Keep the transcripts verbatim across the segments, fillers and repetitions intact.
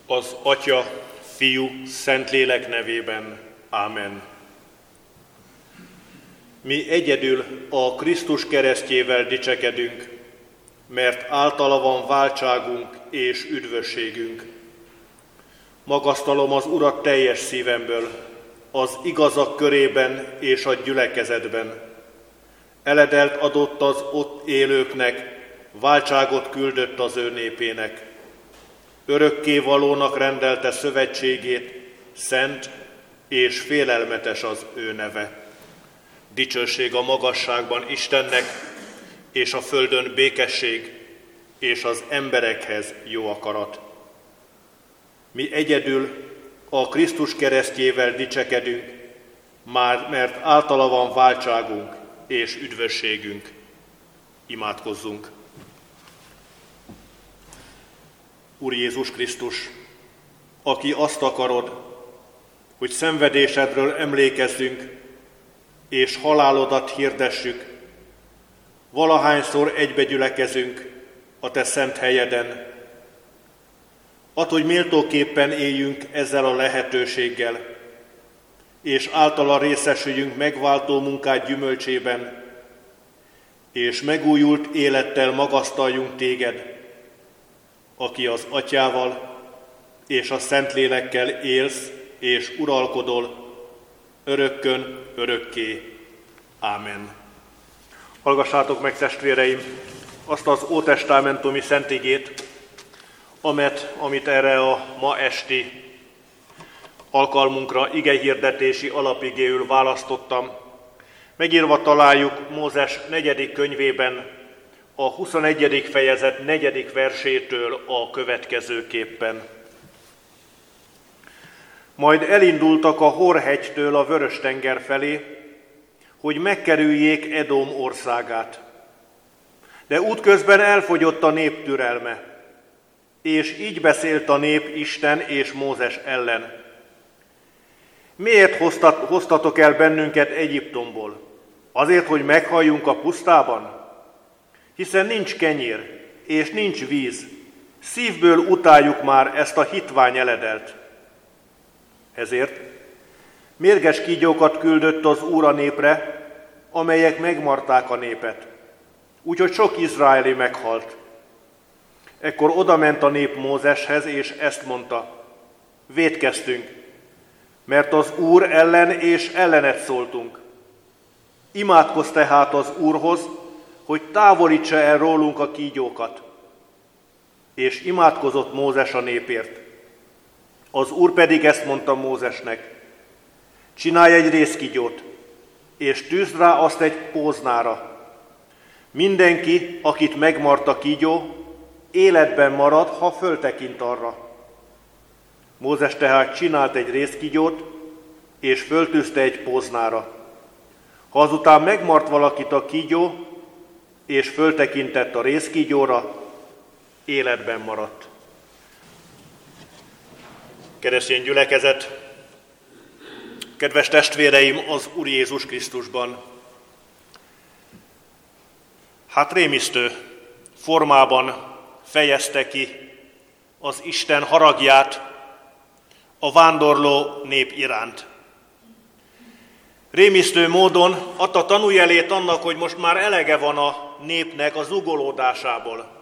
Az Atya, Fiú, Szentlélek nevében. Ámen. Mi egyedül a Krisztus keresztjével dicsekedünk, mert általa van váltságunk és üdvösségünk. Magasztalom az Urat teljes szívemből, az igazak körében és a gyülekezetben. Eledelt adott az ott élőknek, váltságot küldött az ő népének. Örökkévalónak rendelte szövetségét, szent és félelmetes az ő neve. Dicsőség a magasságban Istennek, és a földön békesség, és az emberekhez jó akarat. Mi egyedül a Krisztus keresztjével dicsekedünk, már mert általa van váltságunk és üdvösségünk. Imádkozzunk! Úr Jézus Krisztus, aki azt akarod, hogy szenvedésedről emlékezzünk, és halálodat hirdessük, valahányszor egybegyülekezünk a te szent helyeden. Add, hogy méltóképpen éljünk ezzel a lehetőséggel, és általa részesüljünk megváltó munkád gyümölcsében, és megújult élettel magasztaljunk téged, aki az Atyával és a Szentlélekkel élsz és uralkodol, örökkön, örökké. Ámen. Hallgassátok meg, testvéreim, azt az ótestamentumi szentigét, amet, amit erre a ma esti alkalmunkra igehirdetési alapigéül választottam. Megírva találjuk Mózes negyedik könyvében, a huszonegyedik fejezet negyedik versétől a következőképpen. Majd elindultak a Hor-hegytől a Vörös-tenger felé, hogy megkerüljék Edom országát. De útközben elfogyott a nép türelme, és így beszélt a nép Isten és Mózes ellen. Miért hoztat, hoztatok el bennünket Egyiptomból? Azért, hogy meghalljunk a pusztában? Hiszen nincs kenyér, és nincs víz. Szívből utáljuk már ezt a hitvány eledelt. Ezért mérges kígyókat küldött az Úr a népre, amelyek megmarták a népet. Úgyhogy sok izraeli meghalt. Ekkor odament a nép Mózeshez, és ezt mondta: vétkeztünk, mert az Úr ellen és ellenet szóltunk. Imádkozz tehát az Úrhoz, hogy távolítsa el rólunk a kígyókat. És imádkozott Mózes a népért. Az Úr pedig ezt mondta Mózesnek: csinálj egy rézkígyót, és tűzd rá azt egy póznára. Mindenki, akit megmart a kígyó, életben marad, ha föltekint arra. Mózes tehát csinált egy rézkígyót, és föltűzte egy póznára. Ha azután megmart valakit a kígyó, és föltekintett a rézkígyóra, életben maradt. Keresztény gyülekezet, kedves testvéreim az Úr Jézus Krisztusban! Hát rémisztő formában fejezte ki az Isten haragját a vándorló nép iránt. Rémisztő módon adta tanújelét annak, hogy most már elege van a népnek a zugolódásából.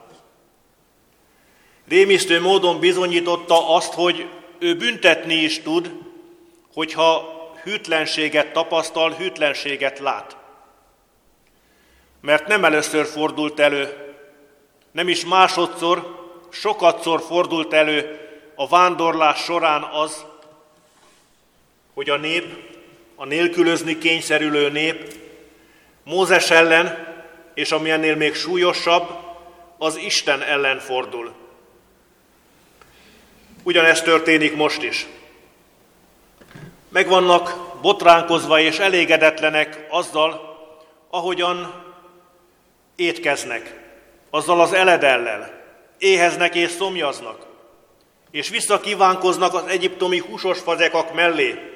Rémisztő módon bizonyította azt, hogy ő büntetni is tud, hogyha hűtlenséget tapasztal, hűtlenséget lát. Mert nem először fordult elő, nem is másodszor, sokatszor fordult elő a vándorlás során az, hogy a nép, a nélkülözni kényszerülő nép Mózes ellen, és ami ennél még súlyosabb, az Isten ellen fordul. Ugyanezt történik most is. Meg vannak botránkozva és elégedetlenek azzal, ahogyan étkeznek, azzal az eledellel, éheznek és szomjaznak, és visszakívánkoznak az egyiptomi húsos fazekak mellé.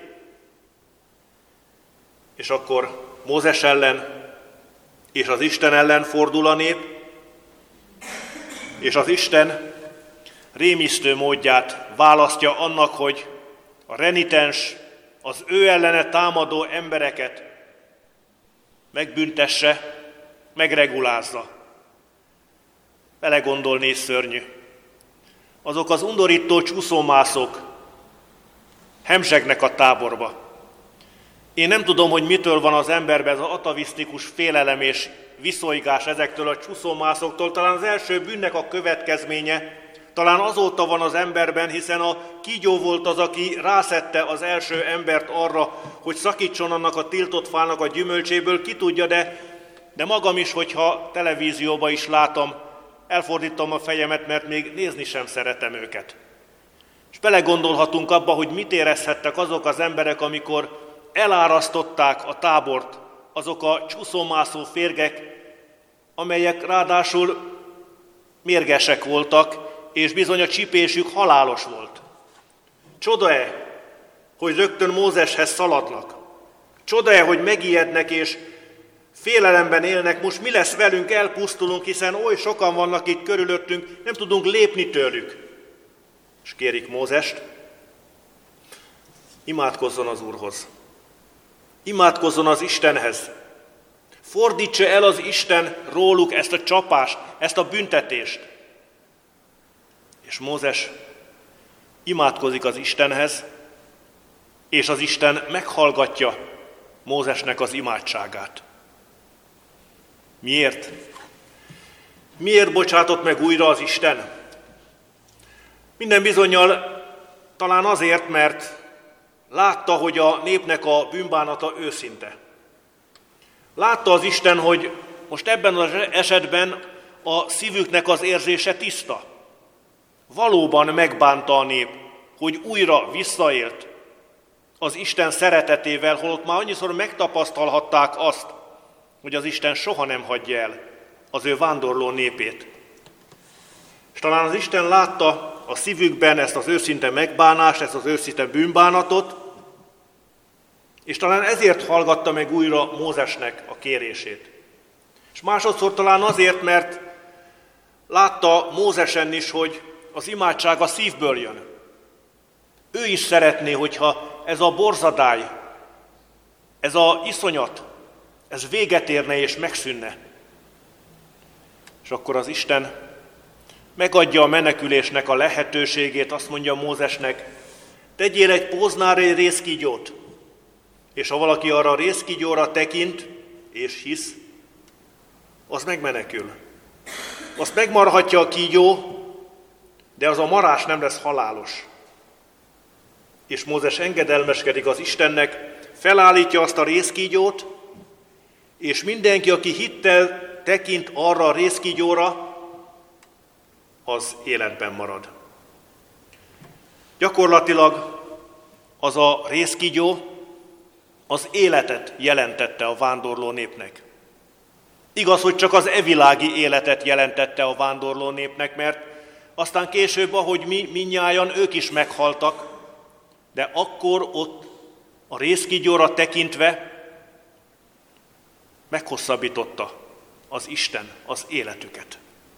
És akkor Mózes ellen és az Isten ellen fordul a nép, és az Isten rémisztő módját választja annak, hogy a renitens, az ő ellene támadó embereket megbüntesse, megregulázza. Belegondolni is szörnyű. Azok az undorító csúszómászók hemzsegnek a táborba. Én nem tudom, hogy mitől van az emberben ez az atavisztikus félelem és viszolygás ezektől a csúszómászoktól. Talán az első bűnnek a következménye, talán azóta van az emberben, hiszen a kígyó volt az, aki rászedte az első embert arra, hogy szakítson annak a tiltott fának a gyümölcséből, ki tudja, de, de magam is, hogyha televízióban is látom, elfordítom a fejemet, mert még nézni sem szeretem őket. És belegondolhatunk abba, hogy mit érezhettek azok az emberek, amikor elárasztották a tábort, azok a csúszómászó férgek, amelyek ráadásul mérgesek voltak, és bizony a csipésük halálos volt. Csoda-e, hogy rögtön Mózeshez szaladnak? Csoda-e, hogy megijednek és félelemben élnek, most mi lesz velünk, elpusztulunk, hiszen oly sokan vannak itt körülöttünk, nem tudunk lépni tőlük. És kérik Mózest, imádkozzon az Úrhoz. Imádkozzon az Istenhez. Fordítsa el az Isten róluk ezt a csapást, ezt a büntetést. És Mózes imádkozik az Istenhez, és az Isten meghallgatja Mózesnek az imádságát. Miért? Miért bocsátott meg újra az Isten? Minden bizonnyal talán azért, mert látta, hogy a népnek a bűnbánata őszinte. Látta az Isten, hogy most ebben az esetben a szívüknek az érzése tiszta. Valóban megbánta a nép, hogy újra visszaélt az Isten szeretetével, holott már annyiszor megtapasztalhatták azt, hogy az Isten soha nem hagyja el az ő vándorló népét. És talán az Isten látta a szívükben ezt az őszinte megbánást, ezt az őszinte bűnbánatot, és talán ezért hallgatta meg újra Mózesnek a kérését. És másodszor talán azért, mert látta Mózesen is, hogy az imádság a szívből jön. Ő is szeretné, hogyha ez a borzadály, ez az iszonyat, ez véget érne és megszűnne. És akkor az Isten megadja a menekülésnek a lehetőségét, azt mondja Mózesnek, tegyél egy póznári rézkígyót, és ha valaki arra a rézkígyóra tekint és hisz, az megmenekül. Azt megmarhatja a kígyó, de az a marás nem lesz halálos. És Mózes engedelmeskedik az Istennek, felállítja azt a rézkígyót, és mindenki, aki hittel tekint arra a rézkígyóra, az életben marad. Gyakorlatilag az a rézkígyó az életet jelentette a vándorló népnek. Igaz, hogy csak az evilági életet jelentette a vándorló népnek, mert aztán később, ahogy mi mindnyájan, ők is meghaltak, de akkor ott a rézkígyóra tekintve meghosszabbította az Isten az életüket.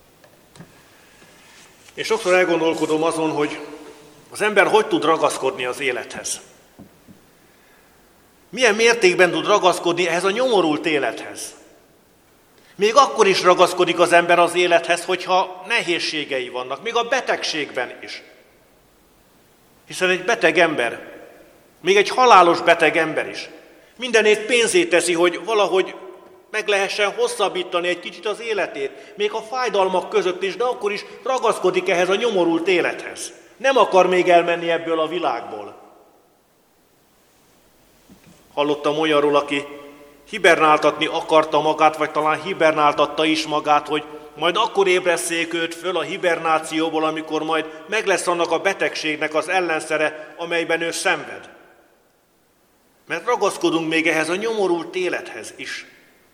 És sokszor elgondolkodom azon, hogy az ember hogy tud ragaszkodni az élethez. Milyen mértékben tud ragaszkodni ehhez a nyomorult élethez. Még akkor is ragaszkodik az ember az élethez, hogyha nehézségei vannak, még a betegségben is. Hiszen egy beteg ember, még egy halálos beteg ember is mindenét pénzét teszi, hogy valahogy meg lehessen hosszabbítani egy kicsit az életét, még a fájdalmak között is, de akkor is ragaszkodik ehhez a nyomorult élethez. Nem akar még elmenni ebből a világból. Hallottam olyanról, aki hibernáltatni akarta magát, vagy talán hibernáltatta is magát, hogy majd akkor ébresszék őt föl a hibernációból, amikor majd meg lesz annak a betegségnek az ellenszere, amelyben ő szenved. Mert ragaszkodunk még ehhez a nyomorult élethez is.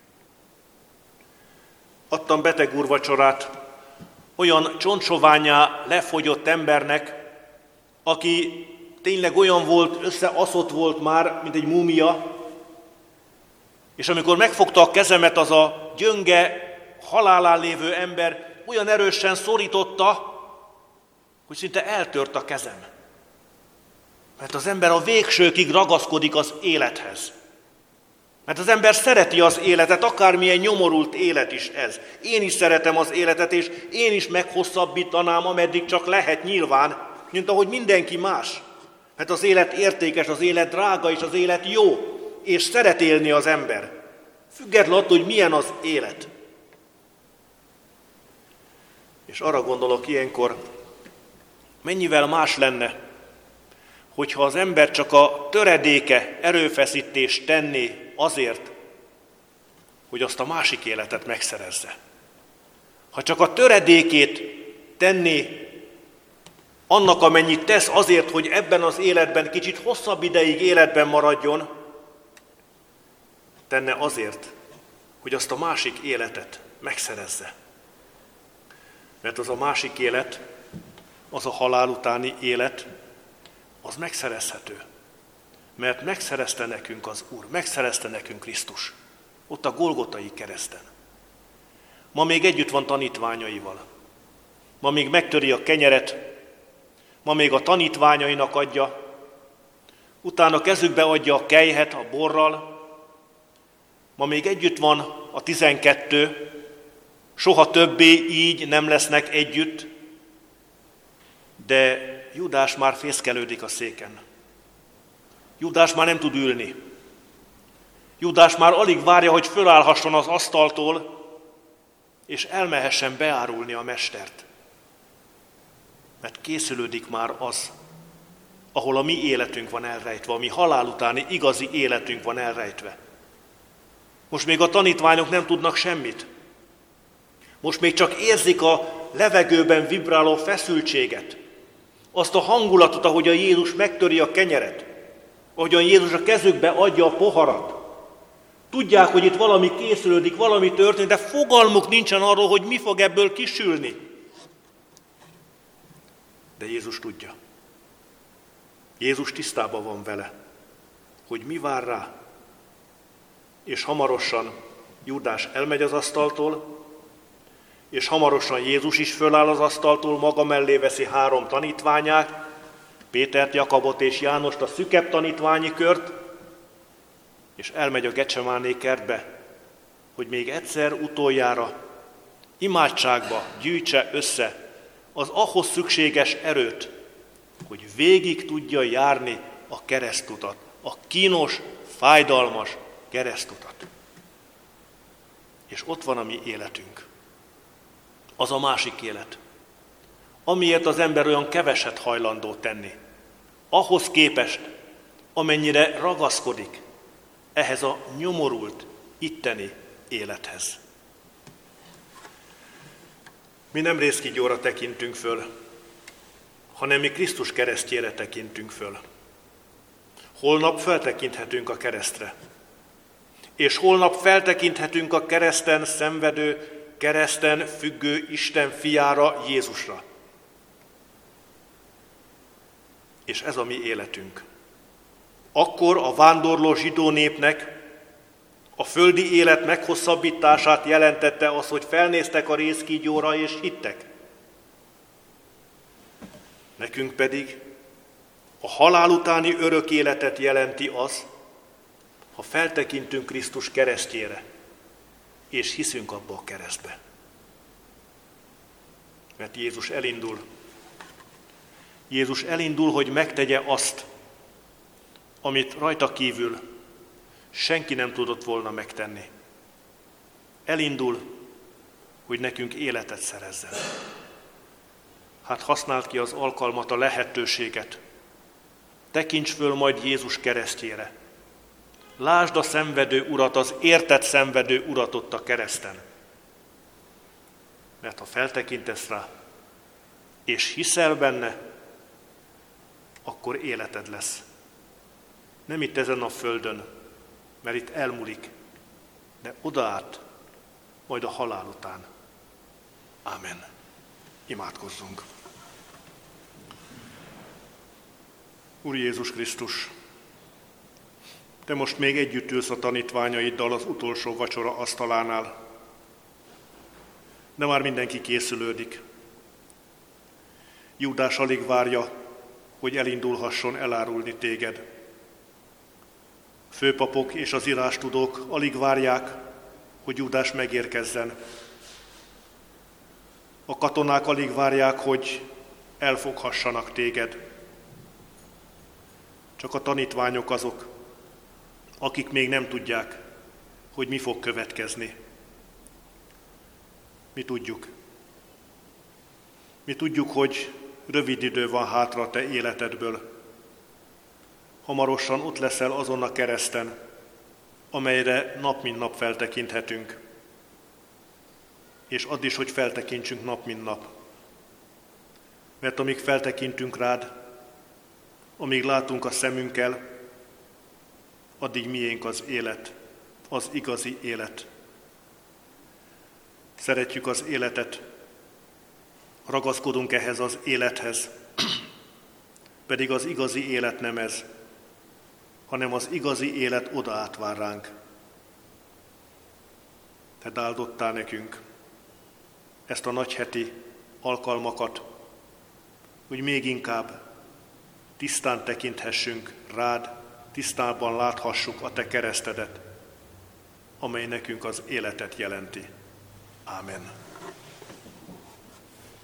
Adtam beteg úrvacsorát olyan csontsovánnyá lefogyott embernek, aki tényleg olyan volt, összeaszott volt már, mint egy múmia, és amikor megfogta a kezemet, az a gyönge, halálán lévő ember olyan erősen szorította, hogy szinte eltört a kezem. Mert az ember a végsőkig ragaszkodik az élethez. Mert az ember szereti az életet, akármilyen nyomorult élet is ez. Én is szeretem az életet, és én is meghosszabbítanám, ameddig csak lehet nyilván, mint ahogy mindenki más. Mert az élet értékes, az élet drága, és az élet jó, és szeret élni az ember. Függetlenül attól, hogy milyen az élet. És arra gondolok ilyenkor, mennyivel más lenne, hogyha az ember csak a töredéke erőfeszítést tenné azért, hogy azt a másik életet megszerezze. Ha csak a töredékét tenné annak, amennyit tesz azért, hogy ebben az életben kicsit hosszabb ideig életben maradjon, tenne azért, hogy azt a másik életet megszerezze. Mert az a másik élet, az a halál utáni élet, az megszerezhető. Mert megszerezte nekünk az Úr, megszerezte nekünk Krisztus. Ott a Golgotai kereszten. Ma még együtt van tanítványaival. Ma még megtöri a kenyeret, ma még a tanítványainak adja, utána kezükbe adja a kelyhet a borral, ma még együtt van a tizenkettő, soha többé így nem lesznek együtt, de Judás már fészkelődik a széken. Judás már nem tud ülni. Judás már alig várja, hogy fölállhasson az asztaltól, és elmehessen beárulni a mestert. Mert készülődik már az, ahol a mi életünk van elrejtve, a mi halál utáni igazi életünk van elrejtve. Most még a tanítványok nem tudnak semmit. Most még csak érzik a levegőben vibráló feszültséget, azt a hangulatot, ahogyan Jézus megtöri a kenyeret, ahogyan Jézus a kezükbe adja a poharat. Tudják, hogy itt valami készülődik, valami történik, de fogalmuk nincsen arról, hogy mi fog ebből kisülni. De Jézus tudja. Jézus tisztában van vele, hogy mi vár rá. És hamarosan Júdás elmegy az asztaltól, és hamarosan Jézus is föláll az asztaltól, maga mellé veszi három tanítványát, Pétert, Jakabot és Jánost, a szükebb tanítványi kört, és elmegy a Gecsemáné kertbe, hogy még egyszer utoljára imádságba gyűjtse össze az ahhoz szükséges erőt, hogy végig tudja járni a keresztutat, a kínos, fájdalmas keresztutat. És ott van a mi életünk. Az a másik élet, amiért az ember olyan keveset hajlandó tenni, ahhoz képest, amennyire ragaszkodik ehhez a nyomorult, itteni élethez. Mi nem részkígyóra tekintünk föl, hanem mi Krisztus keresztjére tekintünk föl. Holnap feltekinthetünk a keresztre, és holnap feltekinthetünk a kereszten szenvedő, kereszten függő Isten fiára, Jézusra. És ez a mi életünk. Akkor a vándorló zsidó népnek a földi élet meghosszabbítását jelentette az, hogy felnéztek a rézkígyóra és hittek. Nekünk pedig a halál utáni örök életet jelenti az, ha feltekintünk Krisztus keresztjére, és hiszünk abba a keresztbe. Mert Jézus elindul. Jézus elindul, hogy megtegye azt, amit rajta kívül senki nem tudott volna megtenni. Elindul, hogy nekünk életet szerezzen. Hát használd ki az alkalmat, a lehetőséget. Tekints föl majd Jézus keresztjére. Lásd a szenvedő Urat, az értett szenvedő Urat ott a kereszten. Mert ha feltekintesz rá, és hiszel benne, akkor életed lesz. Nem itt ezen a földön, mert itt elmúlik, de oda át, majd a halál után. Ámen. Imádkozzunk. Úr Jézus Krisztus, Te most még együtt ülsz a tanítványaiddal az utolsó vacsora asztalánál, de már mindenki készülődik. Júdás alig várja, hogy elindulhasson elárulni téged. A főpapok és az írástudók alig várják, hogy Júdás megérkezzen. A katonák alig várják, hogy elfoghassanak téged. Csak a tanítványok azok, akik még nem tudják, hogy mi fog következni. Mi tudjuk. Mi tudjuk, hogy rövid idő van hátra te életedből. Hamarosan ott leszel azon a kereszten, amelyre nap mint nap feltekinthetünk. És add is, hogy feltekintsünk nap mint nap. Mert amíg feltekintünk rád, amíg látunk a szemünkkel, addig miénk az élet, az igazi élet. Szeretjük az életet, ragaszkodunk ehhez az élethez, pedig az igazi élet nem ez, hanem az igazi élet oda átvár ránk. Te áldottál nekünk ezt a nagyheti alkalmakat, hogy még inkább tisztán tekinthessünk rád, tisztában láthassuk a te keresztedet, amely nekünk az életet jelenti. Ámen.